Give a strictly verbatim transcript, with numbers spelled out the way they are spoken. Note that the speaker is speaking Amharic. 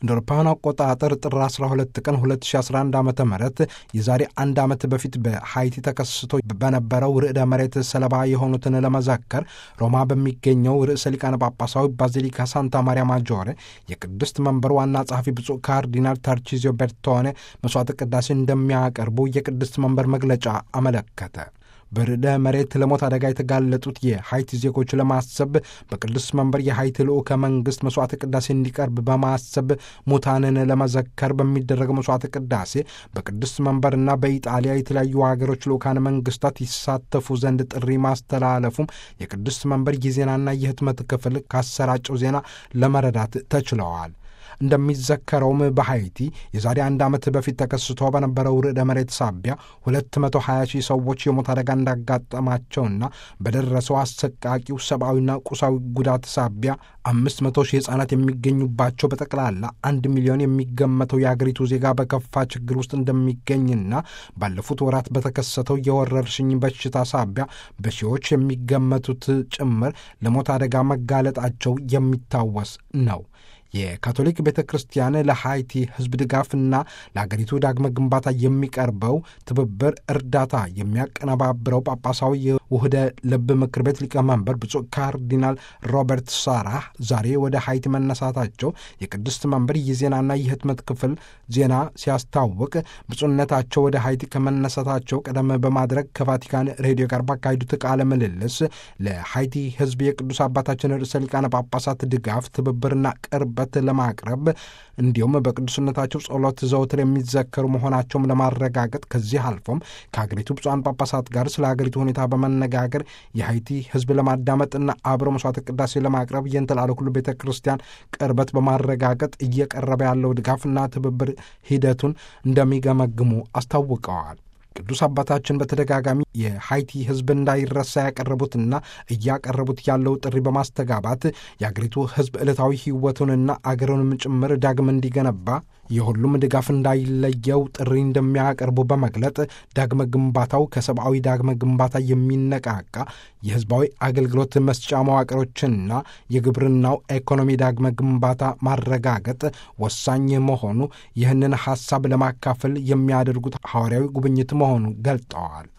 እንደ አውሮፓውያን አቆጣጠር ጥር አስራ ሁለት ቀን ሁለት ሺህ አስራ አንድ ዓመተ ምህረት የዛሬ አንድ ዓመት በፊት በሃይቲ ተከስቶ በነበረው ርዕደ መሬት ሰለባ የሆኑትን ለመዘከር ሮማ በሚገኘው ርዕሰ ሊቃነ ጳጳሳዊ ባዚሊካ ሳንታ ማርያ ማጆሬ የቅድስት መንበር ዋና ጸሐፊ ብፁዕ ካርዲናል ታርቺዚዮ ቤርቶኔ መስዋዕተ ቅዳሴ እንደሚያቀርቡ የቅድስት መንበር መግለጫ አመለከተ። በርዕደ መሬት ለሞት አደጋ የተጋለጡት የሃይቲ ዜጎች ለማሰብ በቅዱስ መንበር የሃይቲ ልዑከ መንግሥት መስዋዕተ ቅዳሴ እንዲቀርብ በማሰብ ሙታንን ለመዘከር በሚደረገው መስዋዕተ ቅዳሴ በቅዱስ መንበርና በኢጣሊያ የተለያዩ ሀገሮች ልዑካን መንግሥታት ይሳተፉ ዘንድ ጥሪ ማስተላለፉም የቅዱስ መንበር የዜናና የህትመት ክፍል ካሰራጨው ዜና ለመረዳት ተችለዋል። እንደሚዘከረውም በሃይቲ የዛሬ አንድ ዓመት በፊት ተከስቶ በነበረው ርዕደ መሬት ሳቢያ ሁለት መቶ ሀያ ሺህ ሰዎች የሞት አደጋ እንዳጋጠማቸውና በደረሰው አሰቃቂው ሰብአዊና ቁሳዊ ጉዳት ሳቢያ አምስት መቶ ሺህ ሕፃናት የሚገኙባቸው በጠቅላላ አንድ ሚሊዮን የሚገመተው የአገሪቱ ዜጋ በከፋ ችግር ውስጥ እንደሚገኝና ባለፉት ወራት በተከሰተው የወረርሽኝ በሽታ ሳቢያ በሺዎች የሚገመቱት ጭምር ለሞት አደጋ መጋለጣቸው የሚታወስ ነው። የካቶሊክ ቤተ ክርስቲያን ለሃይቲ ሕዝብ ድጋፍና ለአገሪቱ ዳግመ ግንባታ የሚቀርበው ትብብር እርዳታ የሚያቀነባብረው ጳጳሳዊ የውህደ ልብ ምክር ቤት ሊቀመንበር ብፁዕ ካርዲናል ሮበርት ሳራህ ዛሬ ወደ ሃይቲ መነሳታቸው የቅድስት መንበር የዜናና የህትመት ክፍል ዜና ሲያስታውቅ ብፁዕነታቸው ወደ ሃይቲ ከመነሳታቸው ቀደም በማድረግ ከቫቲካን ሬዲዮ ጋር ባካሄዱት ቃለ ምልልስ ለሃይቲ ሕዝብ የቅዱስ አባታችን ርዕሰ ሊቃነ ጳጳሳት ድጋፍ ትብብርና ቅርበት ለማቅረብ እንዲሁም በቅዱስነታቸው ጸሎት ዘውትር የሚዘከሩ መሆናቸውም ለማረጋገጥ ከዚህ አልፎም ከሀገሪቱ ብፁዓን ጳጳሳት ጋር ስለ ሀገሪቱ ሁኔታ በመነጋገር የሃይቲ ሕዝብ ለማዳመጥና አብሮ መስዋዕተ ቅዳሴ ለማቅረብ የንተላለ ሁሉ ቤተ ክርስቲያን ቅርበት በማረጋገጥ እየቀረበ ያለው ድጋፍና ትብብር ሂደቱን እንደሚገመግሙ አስታውቀዋል። ቅዱስ አባታችን በተደጋጋሚ የሃይቲ ሕዝብ እንዳይረሳ ያቀረቡትና እያቀረቡት ያለው ጥሪ በማስተጋባት የአገሪቱ ሕዝብ ዕለታዊ ሕይወቱንና አገሩንም ጭምር ዳግም እንዲገነባ የሁሉም ድጋፍ እንዳይለየው ጥሪ እንደሚያቀርቡ በመግለጥ ዳግመ ግንባታው ከሰብአዊ ዳግመ ግንባታ የሚነቃቃ የሕዝባዊ አገልግሎት መስጫ መዋቅሮችንና የግብርናው ኢኮኖሚ ዳግመ ግንባታ ማረጋገጥ ወሳኝ መሆኑ ይህንን ሐሳብ ለማካፈል የሚያደርጉት ሐዋርያዊ ጉብኝት መሆኑ ገልጠዋል።